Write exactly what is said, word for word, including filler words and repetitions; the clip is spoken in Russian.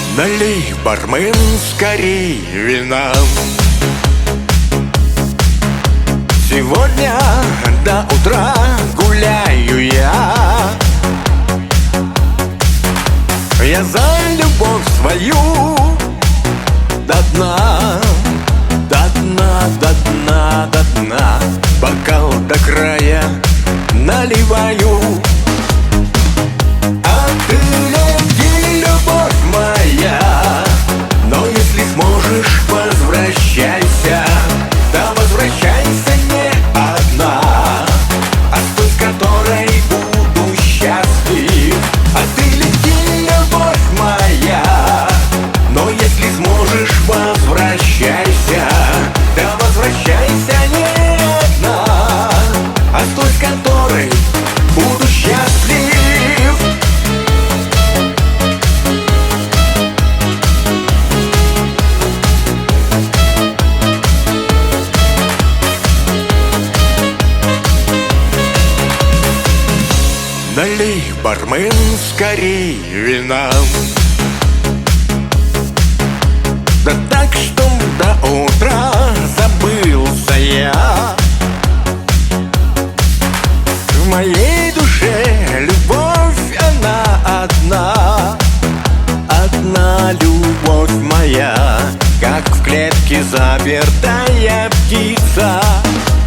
Налей, бармен, скорей вина. Сегодня до утра гуляю я. Я за любовь свою до дна, до дна, до дна, до дна. Бокал до края наливаю. А ты лети, любовь моя, но если сможешь, возвращайся. Да возвращайся не одна, а с той, с которой буду счастлив. А ты лети, любовь моя, но если сможешь, возвращайся. Да возвращайся не одна, а с той, с которой буду счастлив. Налей, бармен, скорей вина. Да так, что до утра забылся я. В моей душе любовь, она одна. Одна любовь моя, как в клетке запертая птица.